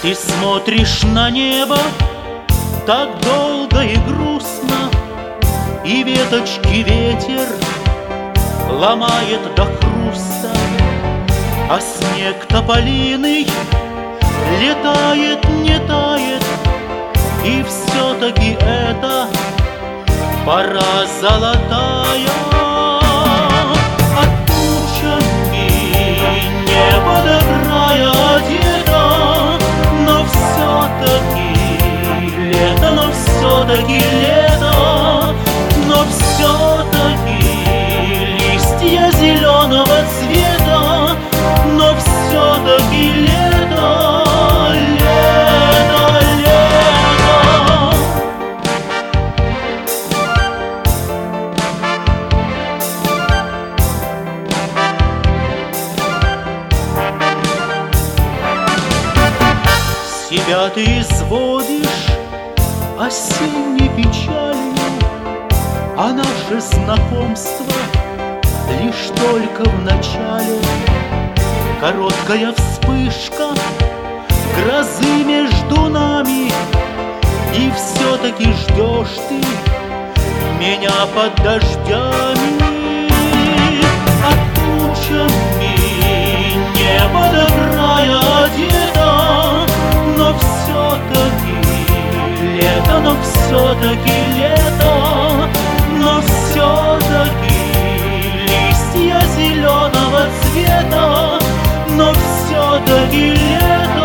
Ты смотришь на небо так долго и грустно, и веточки ветер ломает до хруста, а снег тополиный летает, не тает, и все-таки это пора золотая. От тучами небо до края одето, но все-таки лето, но все-таки лето, но все-таки листья зеленого цвета, но все-таки лето, лето, лето. Себя ты изводишь осенней печалью, а наше знакомство лишь только в начале. Короткая вспышка грозы между нами, и все-таки ждешь ты меня под дождями. От тучами небо до края одето, но все-таки лето, но все-таки лето, но все-таки листья зеленого цвета, но все-таки лето.